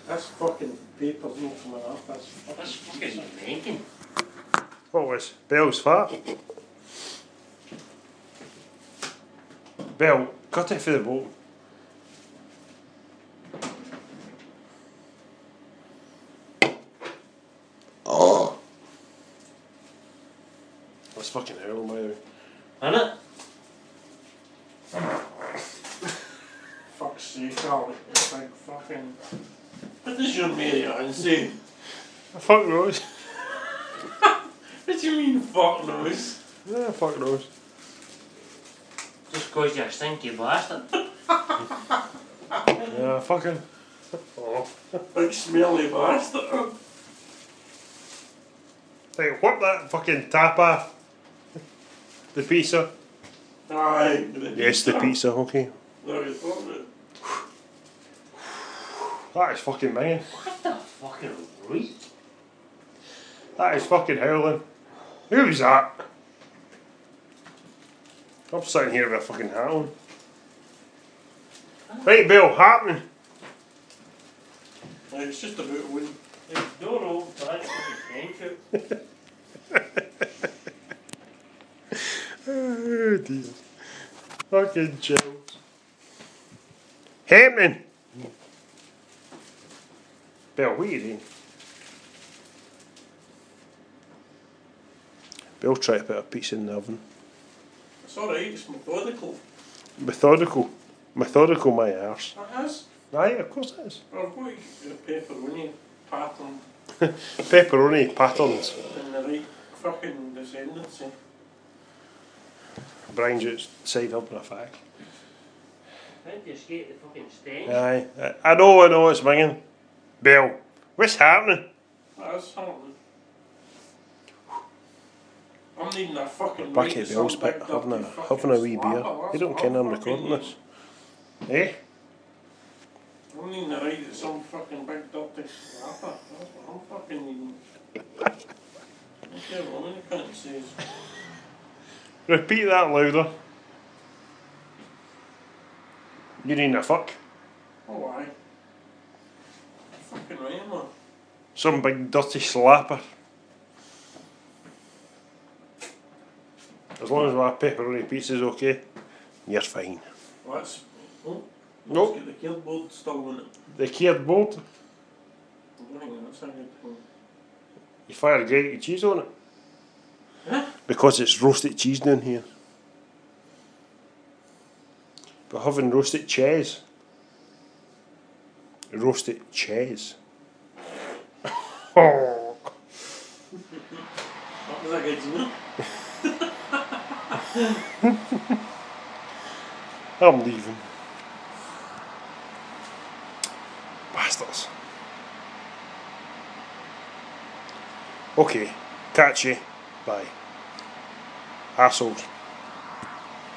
This fucking paper's not coming off. That's fucking making. What was Bell's fat? Bell, cut it for the boat. Oh. That's fucking hell, by the way. Isn't it? Fuck's sake, Charlie. It's like fucking. What does your Mary Ann say? Fuck knows. What do you mean, fuck knows? Yeah, fuck knows. Just cause you're a stinky bastard. Yeah, fucking. Oh. Big smelly bastard. Hey, whip that fucking tap off. The pizza. Aye. Yes, the pizza, okay. No, you're talking about. That is fucking minging. What the fucking right? That is fucking howling. Who was that? I'm sitting here with a fucking hat on. Right, Bill, happening. It's just about one. It's door open, so that's fucking tension. Oh dear. Fucking chills. Happening. Bill, what are you doing? Bill tried to put a pizza in the oven. It's alright, it's methodical. Methodical. Methodical, my arse. It is. Aye, of course it is. I've got the pepperoni pattern Pepperoni patterns. in the right fucking descendancy. Brian just side up in a fact. How do you escape the fucking stench? Aye. I know it's minging. Bill, what's happening? That is something. I'm needing a fucking Back right at to Bill's some bit, big having dirty a fucking wee beer. slapper. You don't That's care what I'm I'm recording fucking this. Eh? I'm needing a right to some fucking big dirty slapper. That's what I'm fucking needing. I don't care what any cunt says. Repeat that louder. You need a fuck. Oh aye. Fucking right, man. Some big dirty slapper. As long as my pepperoni pizza's okay, you're fine. That's. Oh. Nope. Let's get the cardboard still in it. The cardboard, I don't think that's a good thing. you fire grated cheese on it. Huh? Because it's roasted cheese down here. We're having roasted cheese. Roasted cheese. Oh. That was a good one. I'm leaving. Bastards. Okay, catch you. Bye. Assholes.